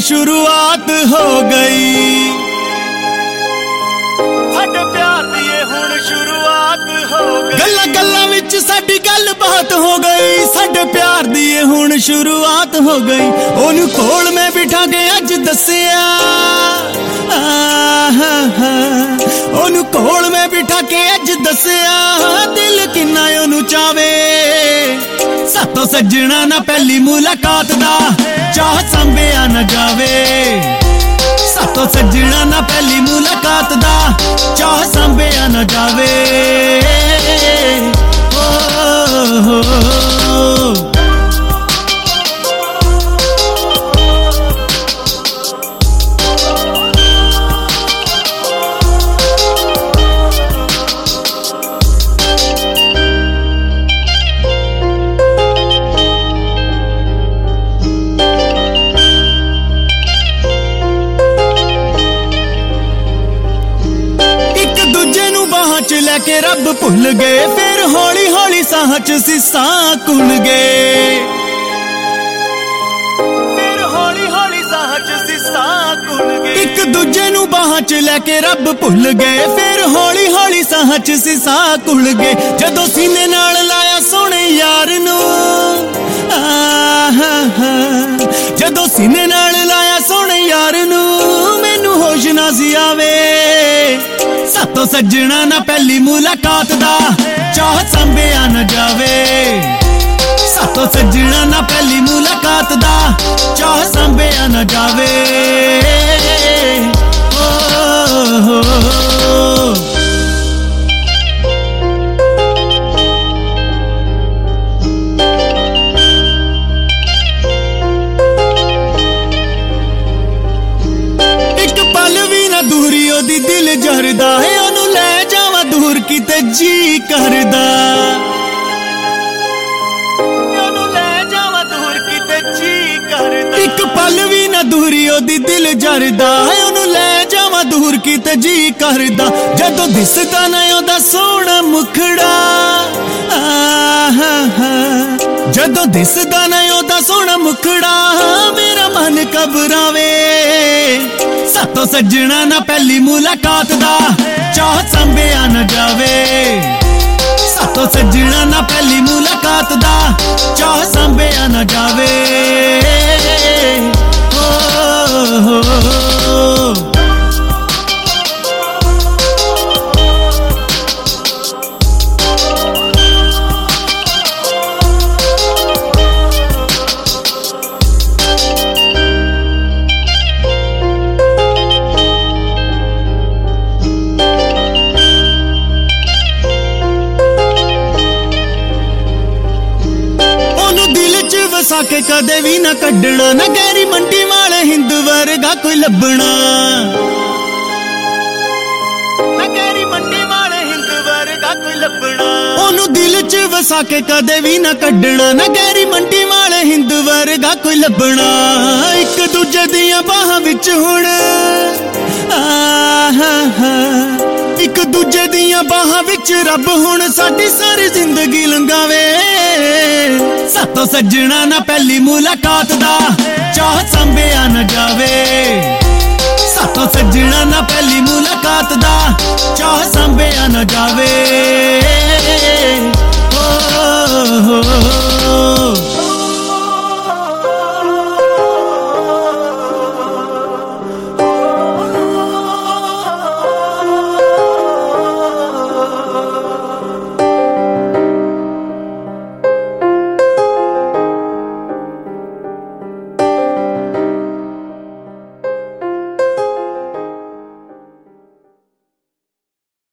शुरुआत हो गई। साडे प्यार दी हुण शुरुआत हो गई। गल्लां गल्लां विच साडी गलबात हो गई। साडे प्यार दी हुण शुरुआत हो गई। ओनू कोल मैं बिठा के अज दस्सिया, ओनू कोल मैं बिठा के अज दस्सिया, दिल किन्ना ओनू चावे। सातों सजना ना पहली मुलाकात दा चाह संभेया न जावे। सातों सजना ना पहली मुलाकात दा चाह संभेया न जावे। लैके रब भुल गए, फिर हौली हौली साह च सीसा घुल गए। फिर हौली हौली साह च सीसा घुल गए। एक दूजे नू बाह च लैके रब भुल गए, फिर हौली हौली साह च सीसा घुल गए। जदों सीने नाल लाया सोहणे यार नू, जदों सीने नाल लाया सोहणे यार नू, मैनू होश ना सी आवे। सातों सजना ना पहली मुलाकात दा चाह संभेया न जावे। सातों सजना ना पहली मुलाकात दा चाह संभेया न जावे। एक पल भी ना दूरी ओदी दिल जरदा है, ओनू ले जावा दूर किते जी करदा। ओनू ले जावा दूर किते जी करदा। एक पल भी ना दूरी ओदी दिल जरदा है, ओनू ले जावा दूर किते जी करदा। जदों दिसदा ना ओदा सोहना मुखड़ा, जदों दिसदा ना ओदा सोहना मुखड़ा, मेरा मन घबरावे। सातों सजना ना पहली मुलाकात दा चाह संभेया न जावे। सातों सजना ना पहली मुलाकात दा चाह संभेया न जावे। वसा के कदे भी ना कड्डना, ना गैरी मंडी वाले हिंद वर्गा कोई लभना। ना गैरी मंडी वाले हिंद वर्गा कोई लभना। ओनू दिल च वसा के कदे भी ना कड्डना, ना गैरी मंडी वाले हिंद वर्गा कोई लभना। एक दूजे दियां बाहां विच हुण, एक दूजे दियां बाहां विच रब हुण साडी सारी जिंदगी लंघावे। सातों सजना ना पहली मुलाकात दा चाह संभेया न जावे। सातों सजना ना पहली मुलाकात दा चाह संभेया न जावे।